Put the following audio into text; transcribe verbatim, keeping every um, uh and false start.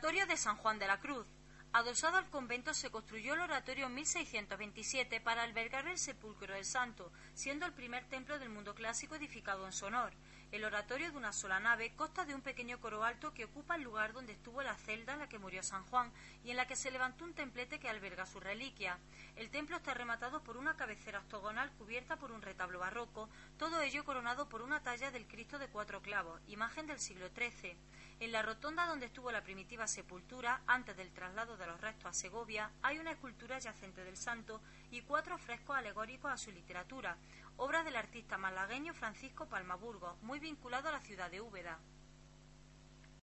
Oratorio de San Juan de la Cruz. Adosado al convento se construyó el oratorio en mil seiscientos veintisiete para albergar el sepulcro del santo, siendo el primer templo del mundo clásico edificado en su honor. El oratorio, de una sola nave, consta de un pequeño coro alto que ocupa el lugar donde estuvo la celda en la que murió San Juan y en la que se levantó un templete que alberga su reliquia. El templo está rematado por una cabecera octogonal cubierta por un retablo barroco, todo ello coronado por una talla del Cristo de cuatro clavos, imagen del siglo trece. En la rotonda donde estuvo la primitiva sepultura, antes del traslado de los restos a Segovia, hay una escultura yacente del santo y cuatro frescos alegóricos a su literatura, obra del artista malagueño Francisco Palmaburgos, muy vinculado a la ciudad de Úbeda.